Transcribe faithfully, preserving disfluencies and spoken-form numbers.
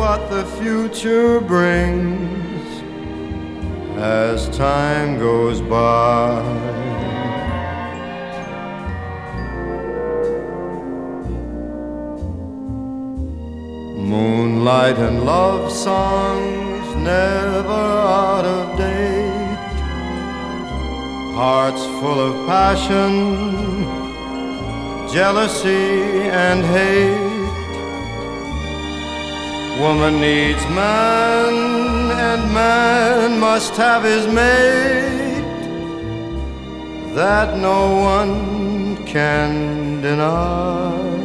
what the future brings as time goes by. Moonlight and love songs never out of date, hearts full of passion, jealousy and hate. Woman needs man, and man must have his mate. That no one can deny.